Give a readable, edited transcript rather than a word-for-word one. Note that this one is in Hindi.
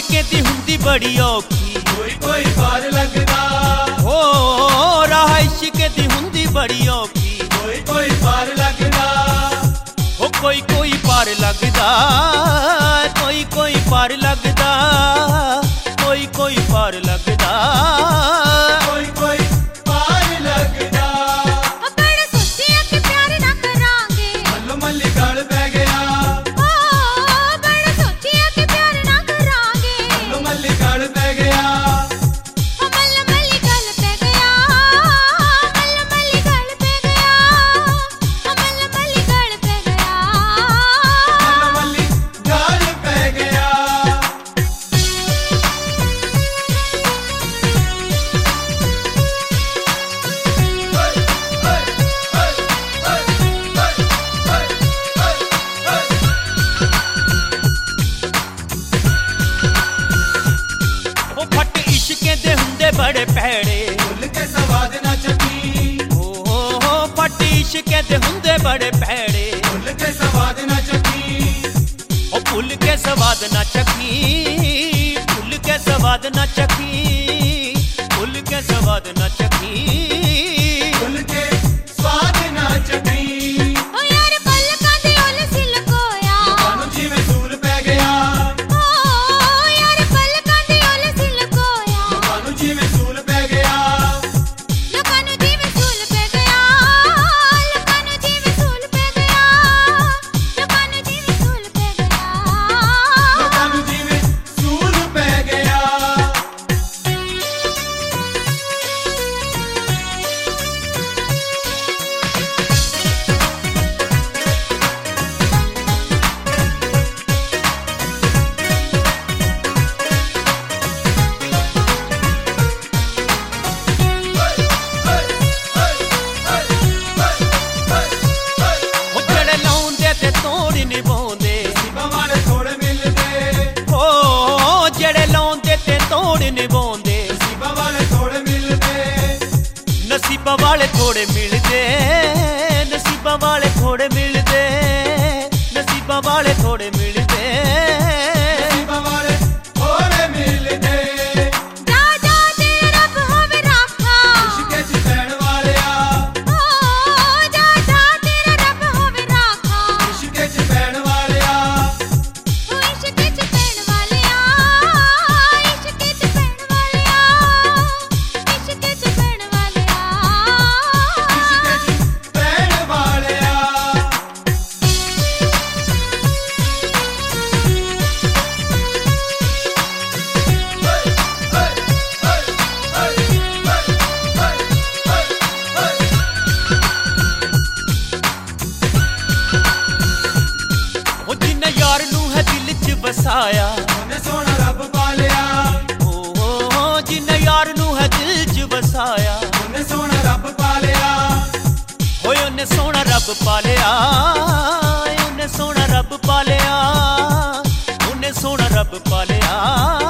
इश्के दी हुंदी बड़ी औखी, कोई कोई पार लगदा। हो राह इश्के दी हुंदी बड़ी औखी, कोई कोई पार लगदा। हो कोई कोई पार लगदा, कोई कोई पार लगदा, कोई कोई पार लगदा, कोई कोई पार लगदा। बड़ा सोचिया कि प्यार ना करांगे, मल्लो मल्ली गल पै गया। बड़ा सोचिया कि प्यार ना करांगे, मल्लो मल्ली गल पै गया। मल्ल मल्ली गल पै गया, मल्ल मल्ली गल पै गया, मल्ल मल्ली गल पै गया, मल्लो मल्ली गल पै गया। वो फट इश्के दे हुंदे बड़े भैड़े, भुल के सवाद ना चखी। हो फट इश्के दे हुंदे बड़े भैड़े, भुल के सवाद ना चखी। ओ भुल के स्वाद ना चखी, भुल के स्वाद ना चखी, भुल के स्वाद ना चखी, भुल के स्वाद ना चखी। ओ यार पलकां दे ओल सिलकोया, कानू जी में सूल पै गया। ओ यार पलकां दे ओल सिलकोया, कानू जी में सूल पै गया। लोकां जी में सूल पै गया, लोकां जी में सूल पै गया, लोकां जी में सूल पै गया, कानू जी में सूल पै गया। वो जड़े लाउंदे ते तोड़ निभाउंदे, नसीबां वाले थोड़े मिलदे। हो जड़े लाउंदे ते तोड़ निभाउंदे, नसीबां वाले थोड़े मिलदे। नसीबा वाले थोड़े मिलदे, नसीबा वाले थोड़े मिलदे, नसीबा वाले थोड़े मिलदे, नसीबां वाले थोड़े मिलदे। जा जा तेरा रब होवे राखा, इश्के च पैण वालिया। ओ जा जा तेरा रब होवे राखा, इश्के च पैण वालिया। ओ इश्क च पैण वालिया, इश्क च पैण वालिया, इश्क च पैण वालिया, इश्के च पैण वालिया। वो जिन्ने यार नू है दिल च वसाया, ਉਹਨੇ ਸੋਹਣਾ ਰੱਬ ਪਾਲਿਆ। ओ जिन्ने यार नू है दिल च वसाया, ਉਹਨੇ ਸੋਹਣਾ ਰੱਬ ਪਾਲਿਆ। होए उन्ने सोहना रब पालिया, उन्ने सोहना रब पालिया, उन्ने सोहना रब पालिया।